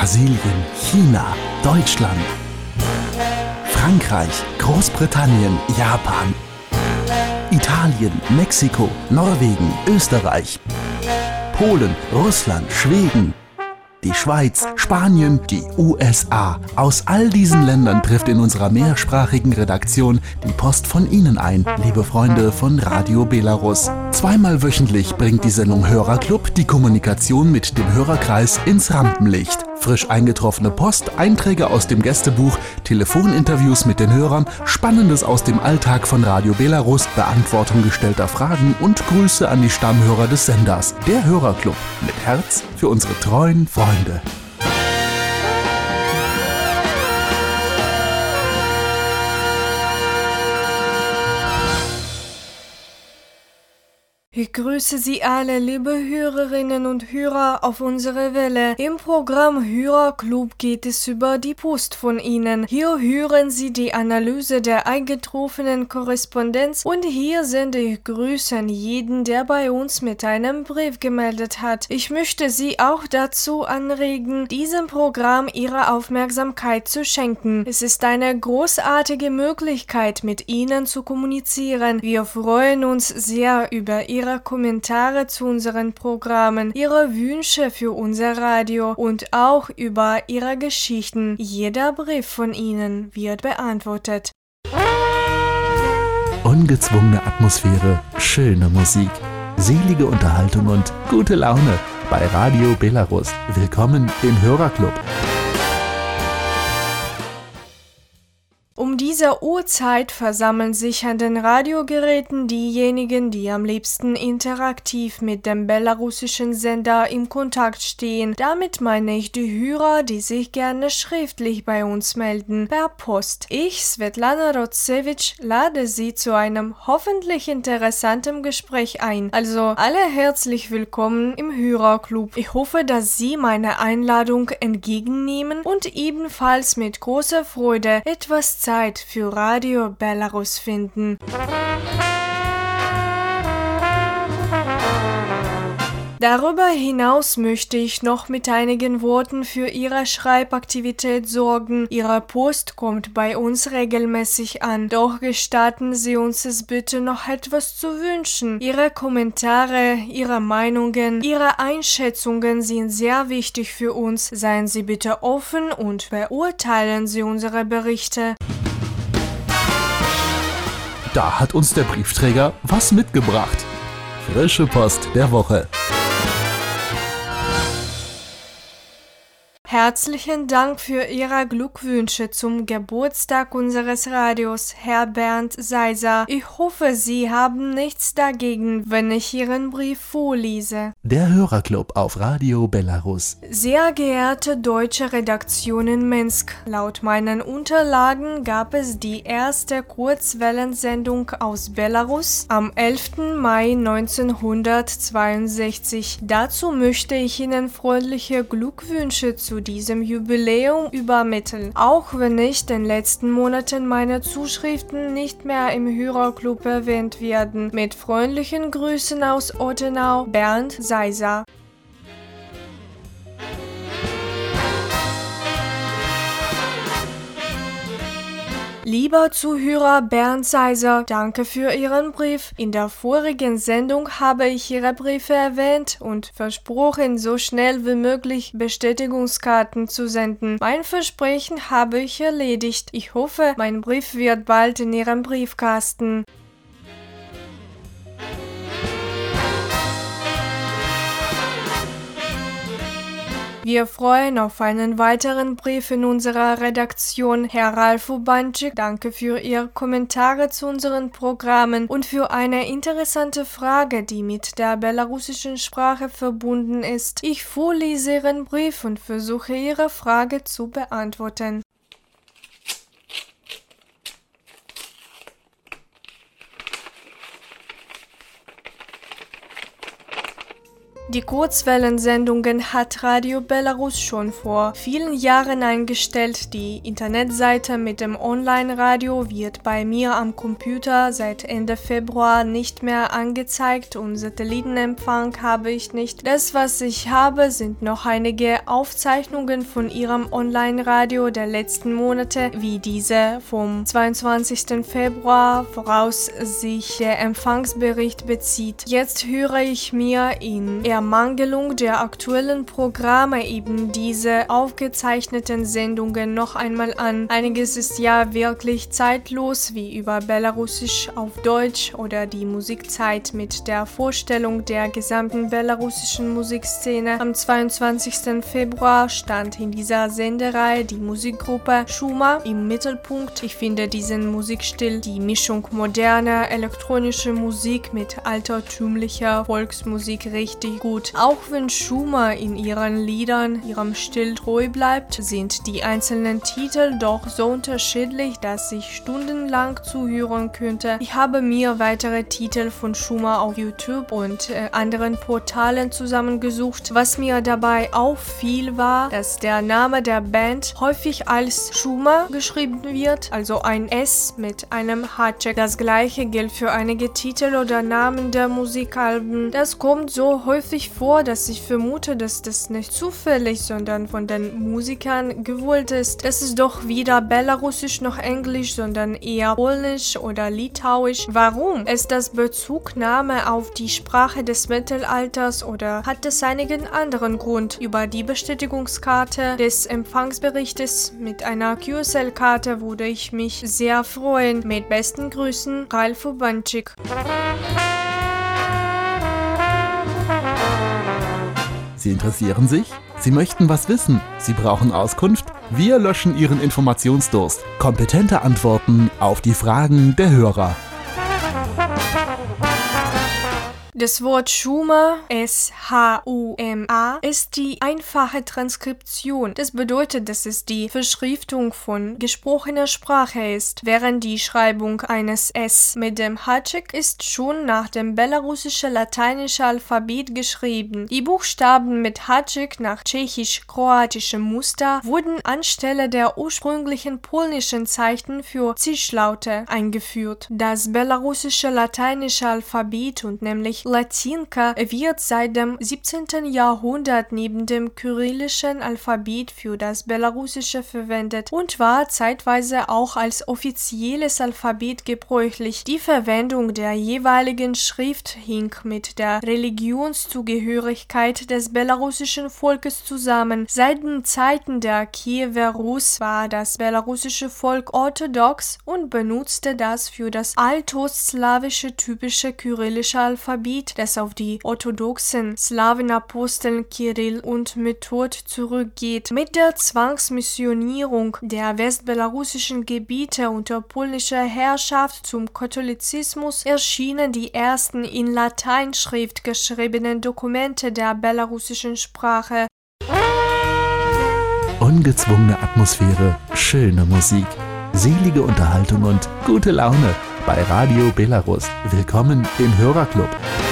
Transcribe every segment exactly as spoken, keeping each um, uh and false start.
Brasilien, China, Deutschland, Frankreich, Großbritannien, Japan, Italien, Mexiko, Norwegen, Österreich, Polen, Russland, Schweden, die Schweiz, Spanien, die U S A. Aus all diesen Ländern trifft in unserer mehrsprachigen Redaktion die Post von Ihnen ein, liebe Freunde von Radio Belarus. Zweimal wöchentlich bringt die Sendung Hörerclub die Kommunikation mit dem Hörerkreis ins Rampenlicht. Frisch eingetroffene Post, Einträge aus dem Gästebuch, Telefoninterviews mit den Hörern, Spannendes aus dem Alltag von Radio Belarus, Beantwortung gestellter Fragen und Grüße an die Stammhörer des Senders. Der Hörerclub mit Herz für unsere treuen Freunde. Ich grüße Sie alle, liebe Hörerinnen und Hörer auf unserer Welle. Im Programm Hörerclub geht es über die Post von Ihnen. Hier hören Sie die Analyse der eingetroffenen Korrespondenz und hier sende ich Grüße an jeden, der bei uns mit einem Brief gemeldet hat. Ich möchte Sie auch dazu anregen, diesem Programm Ihre Aufmerksamkeit zu schenken. Es ist eine großartige Möglichkeit, mit Ihnen zu kommunizieren. Wir freuen uns sehr über Ihre Ihre Kommentare zu unseren Programmen, Ihre Wünsche für unser Radio und auch über Ihre Geschichten. Jeder Brief von Ihnen wird beantwortet. Ungezwungene Atmosphäre, schöne Musik, selige Unterhaltung und gute Laune bei Radio Belarus. Willkommen im Hörerclub. Um diese Uhrzeit versammeln sich an den Radiogeräten diejenigen, die am liebsten interaktiv mit dem belarussischen Sender im Kontakt stehen. Damit meine ich die Hörer, die sich gerne schriftlich bei uns melden, per Post. Ich, Svetlana Rotsevich, lade Sie zu einem hoffentlich interessanten Gespräch ein. Also alle herzlich willkommen im Hörerclub. Ich hoffe, dass Sie meine Einladung entgegennehmen und ebenfalls mit großer Freude etwas Zeit für Radio Belarus finden. Darüber hinaus möchte ich noch mit einigen Worten für Ihre Schreibaktivität sorgen. Ihre Post kommt bei uns regelmäßig an, doch gestatten Sie uns es bitte noch etwas zu wünschen. Ihre Kommentare, Ihre Meinungen, Ihre Einschätzungen sind sehr wichtig für uns. Seien Sie bitte offen und beurteilen Sie unsere Berichte. Da hat uns der Briefträger was mitgebracht. Frische Post der Woche. Herzlichen Dank für Ihre Glückwünsche zum Geburtstag unseres Radios, Herr Bernd Seiser. Ich hoffe, Sie haben nichts dagegen, wenn ich Ihren Brief vorlese. Der Hörerclub auf Radio Belarus. Sehr geehrte deutsche Redaktion in Minsk, laut meinen Unterlagen gab es die erste Kurzwellensendung aus Belarus am elften Mai neunzehnhundertzweiundsechzig. Dazu möchte ich Ihnen freundliche Glückwünsche zu diesem Jubiläum übermitteln. Auch wenn ich in den letzten Monaten meine Zuschriften nicht mehr im Hörerclub erwähnt werden. Mit freundlichen Grüßen aus Ottenau, Bernd Seiser. Lieber Zuhörer Bernd Seiser, danke für Ihren Brief. In der vorigen Sendung habe ich Ihre Briefe erwähnt und versprochen, so schnell wie möglich Bestätigungskarten zu senden. Mein Versprechen habe ich erledigt. Ich hoffe, mein Brief wird bald in Ihrem Briefkasten. Wir freuen auf einen weiteren Brief in unserer Redaktion. Herr Ralf Ubanczyk, danke für Ihre Kommentare zu unseren Programmen und für eine interessante Frage, die mit der belarussischen Sprache verbunden ist. Ich vorlese Ihren Brief und versuche Ihre Frage zu beantworten. Die Kurzwellensendungen hat Radio Belarus schon vor vielen Jahren eingestellt. Die Internetseite mit dem Online-Radio wird bei mir am Computer seit Ende Februar nicht mehr angezeigt und Satellitenempfang habe ich nicht. Das, was ich habe, sind noch einige Aufzeichnungen von ihrem Online-Radio der letzten Monate, wie diese vom zweiundzwanzigsten Februar, woraus sich der Empfangsbericht bezieht. Jetzt höre ich mir in Ermangelung der aktuellen Programme eben diese aufgezeichneten Sendungen noch einmal an. Einiges ist ja wirklich zeitlos, wie über Belarusisch auf Deutsch oder die Musikzeit mit der Vorstellung der gesamten belarussischen Musikszene. Am zweiundzwanzigsten Februar stand in dieser Sendereihe die Musikgruppe Shuma im Mittelpunkt. Ich finde diesen Musikstil, die Mischung moderner elektronischer Musik mit altertümlicher Volksmusik richtig gut. Auch wenn Shuma in ihren Liedern ihrem Stil treu bleibt, sind die einzelnen Titel doch so unterschiedlich, dass ich stundenlang zuhören könnte. Ich habe mir weitere Titel von Shuma auf YouTube und äh, anderen Portalen zusammengesucht. Was mir dabei auffiel, war, dass der Name der Band häufig als Shuma geschrieben wird, also ein S mit einem H-Check. Das gleiche gilt für einige Titel oder Namen der Musikalben. Das kommt so häufig vor, dass ich vermute, dass das nicht zufällig, sondern von den Musikern gewollt ist. Das ist doch weder belarussisch noch englisch, sondern eher polnisch oder litauisch. Warum? Ist das Bezugnahme auf die Sprache des Mittelalters oder hat es einigen anderen Grund? Über die Bestätigungskarte des Empfangsberichtes mit einer Q S L-Karte würde ich mich sehr freuen. Mit besten Grüßen, Ralf Ubanczyk. Sie interessieren sich? Sie möchten was wissen? Sie brauchen Auskunft? Wir löschen Ihren Informationsdurst. Kompetente Antworten auf die Fragen der Hörer. Das Wort Shuma, S H U M A, ist die einfache Transkription. Das bedeutet, dass es die Verschriftung von gesprochener Sprache ist, während die Schreibung eines S mit dem H-Check ist schon nach dem belarussischen lateinischen Alphabet geschrieben. Die Buchstaben mit H-Check nach tschechisch-kroatischem Muster wurden anstelle der ursprünglichen polnischen Zeichen für Zischlaute eingeführt. Das belarussische lateinische Alphabet und nämlich Latinka wird seit dem siebzehnten Jahrhundert neben dem kyrillischen Alphabet für das Belarussische verwendet und war zeitweise auch als offizielles Alphabet gebräuchlich. Die Verwendung der jeweiligen Schrift hing mit der Religionszugehörigkeit des belarussischen Volkes zusammen. Seit den Zeiten der Kiewer Rus war das belarussische Volk orthodox und benutzte das für das altostslawische typische kyrillische Alphabet, das auf die orthodoxen Slawenaposteln Kirill und Method zurückgeht. Mit der Zwangsmissionierung der westbelarussischen Gebiete unter polnischer Herrschaft zum Katholizismus erschienen die ersten in Lateinschrift geschriebenen Dokumente der belarussischen Sprache. Ungezwungene Atmosphäre, schöne Musik, selige Unterhaltung und gute Laune bei Radio Belarus. Willkommen im Hörerclub.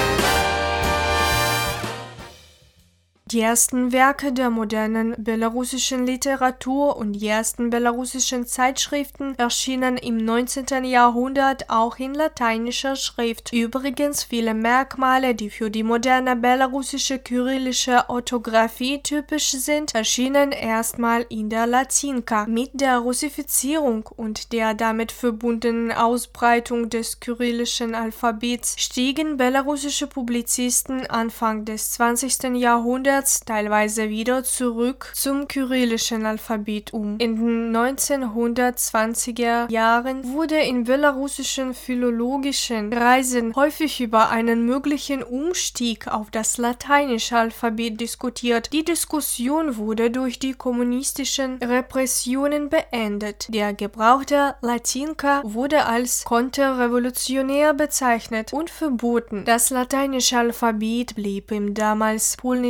Die ersten Werke der modernen belarussischen Literatur und die ersten belarussischen Zeitschriften erschienen im neunzehnten Jahrhundert auch in lateinischer Schrift. Übrigens viele Merkmale, die für die moderne belarussische kyrillische Orthographie typisch sind, erschienen erstmal in der Latinka. Mit der Russifizierung und der damit verbundenen Ausbreitung des kyrillischen Alphabets stiegen belarussische Publizisten Anfang des zwanzigsten Jahrhunderts teilweise wieder zurück zum kyrillischen Alphabet um. In den neunzehnhundertzwanziger Jahren wurde in belarussischen philologischen Kreisen häufig über einen möglichen Umstieg auf das lateinische Alphabet diskutiert. Die Diskussion wurde durch die kommunistischen Repressionen beendet. Der Gebrauch der Latinka wurde als konterrevolutionär bezeichnet und verboten. Das lateinische Alphabet blieb im damals polnischen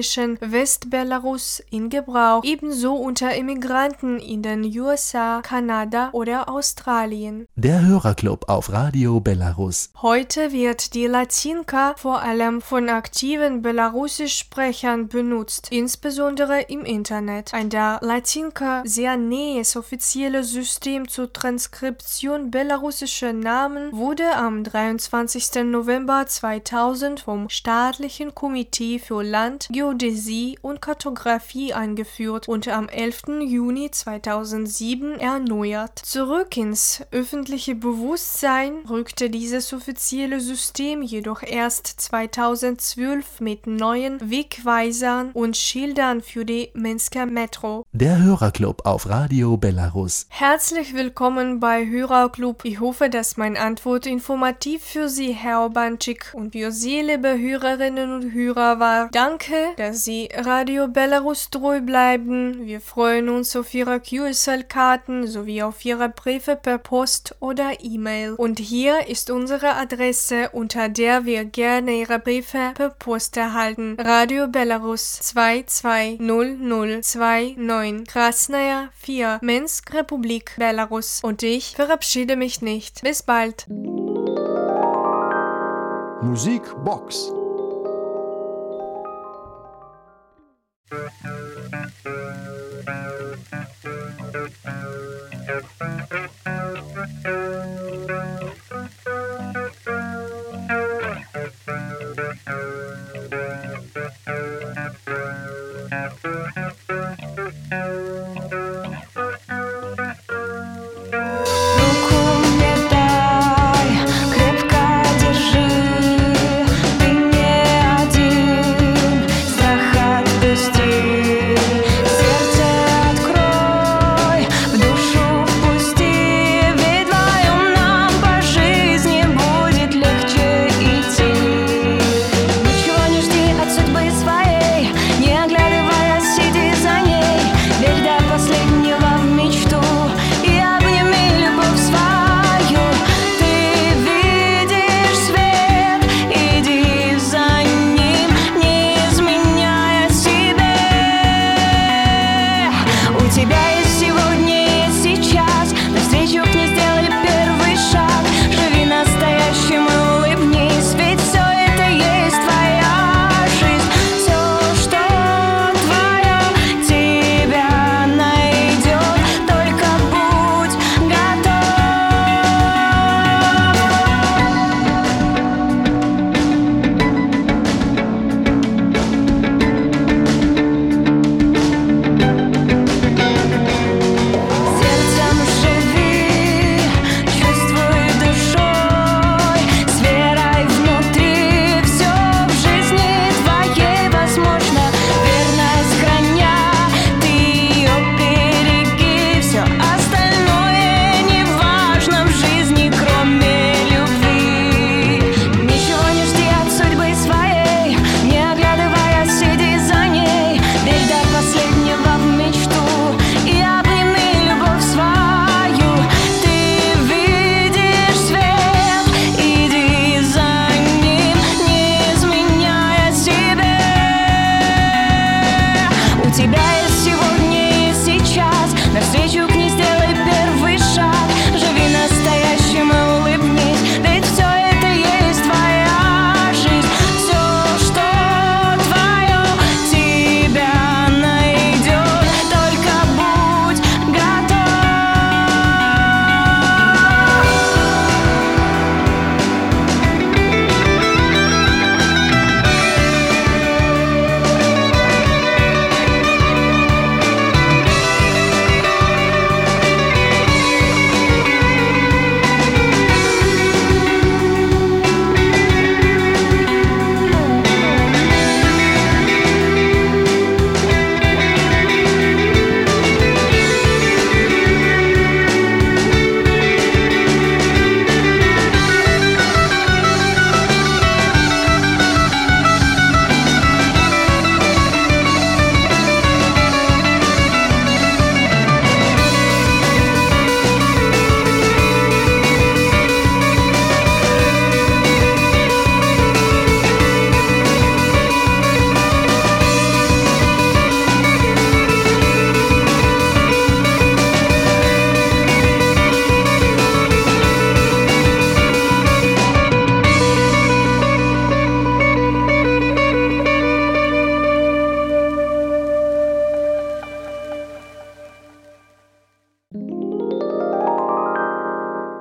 Westbelarus in Gebrauch, ebenso unter Immigranten in den U S A, Kanada oder Australien. Der Hörerclub auf Radio Belarus. Heute wird die Latinka vor allem von aktiven Belarusisch-Sprechern benutzt, insbesondere im Internet. Ein der Latinka sehr nähes offizielles System zur Transkription belarussischer Namen wurde am dreiundzwanzigsten November zweitausend vom Staatlichen Komitee für Land, Geodäsie und Kartographie eingeführt und am elften Juni zweitausendsieben erneuert. Zurück ins öffentliche Bewusstsein rückte dieses offizielle System jedoch erst zweitausendzwölf mit neuen Wegweisern und Schildern für die Minsker Metro. Der Hörerclub auf Radio Belarus. Herzlich willkommen bei Hörerclub. Ich hoffe, dass meine Antwort informativ für Sie, Herr Obanczyk, und für Sie, liebe Hörerinnen und Hörer, war. Danke, dass Sie Radio Belarus treu bleiben. Wir freuen uns auf Ihre Q S L-Karten sowie auf Ihre Briefe per Post oder E-Mail. Und hier ist unsere Adresse, unter der wir gerne Ihre Briefe per Post erhalten. Radio Belarus zwei zwei null null zwei neun, Krasnaya vier, Minsk, Republik Belarus. Und ich verabschiede mich nicht. Bis bald. Musikbox.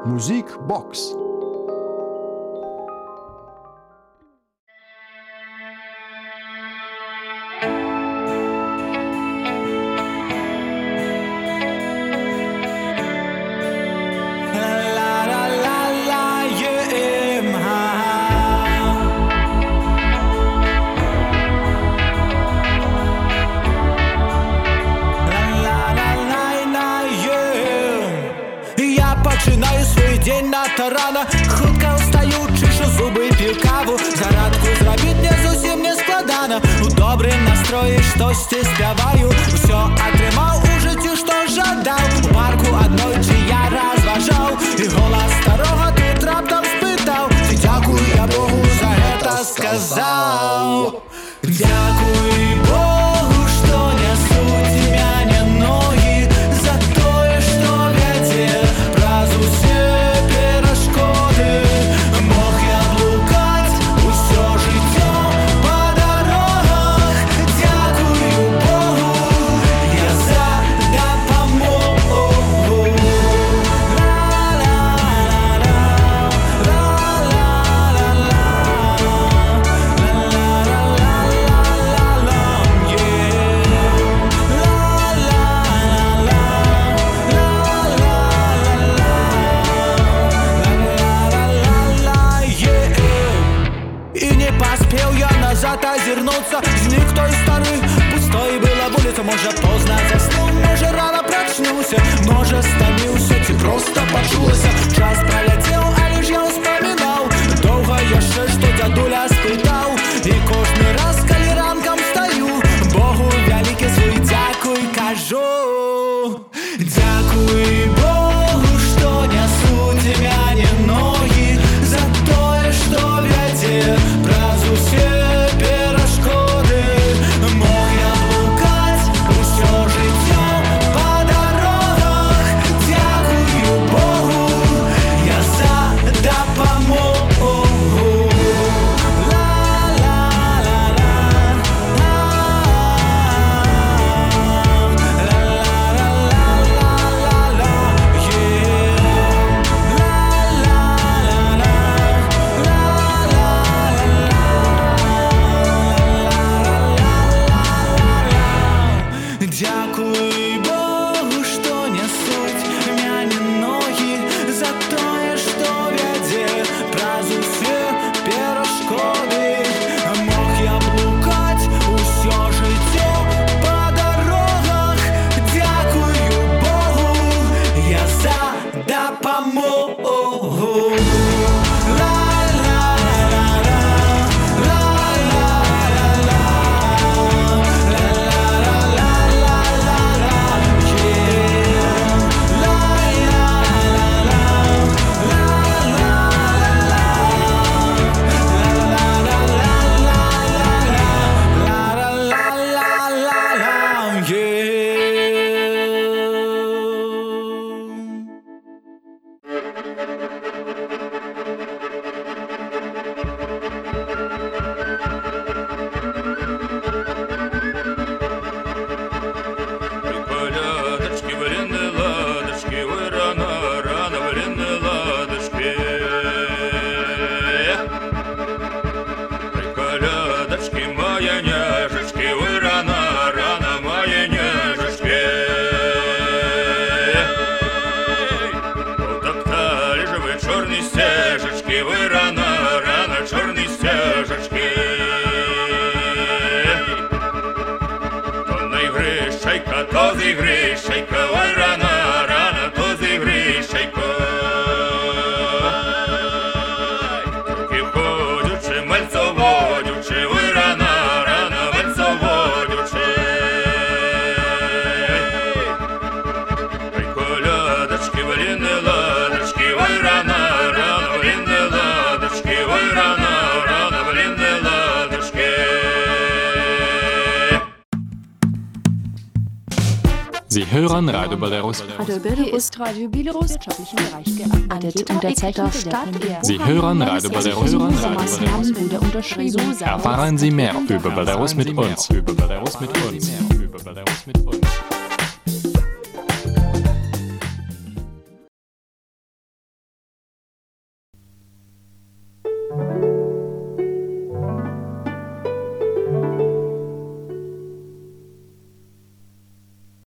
Musikbox. Рано, хутка устаю, чешу зубы, п'ю каву. Зарядку зробити не зовсім не складано. У добрим настрої щось ти співаю. Все отримав у житті, що жадав. У парку однойчі я розважав, і голос старого тут раптом спитав: чи дякую я Богу за це сказав. Дякую Богу, що несуть меня ноги, за то, що веде праз усе. Мог я блукать усё життя по дорогах. Дякую Богу, я за допомогу. Назад озернуться, сник той старый, пустой была улица. Может, поздно заснул, может, рано прочнулся, может, стомился, ты просто почулся. Час пролетел, а лишь я вспоминал довго еще, что дядуля спитал. И кожный раз, коли ранком встаю, Богу великий свой дякуй кажу. Дякуй Богу, что несут тебя не ноги, за то, что веде праз усе. Sie hören Radio Belarus. Radio Belarus. Hier ist Radio Belarus wirtschaftlichen Bereich gearbeitet. Unterzeichner Stadt. Sie hören Radio Belarus. Maßnahmen wurde unterschrieben. Erfahren Sie mehr über Belarus mit uns. Über Belarus mit uns. Über Belarus mit uns.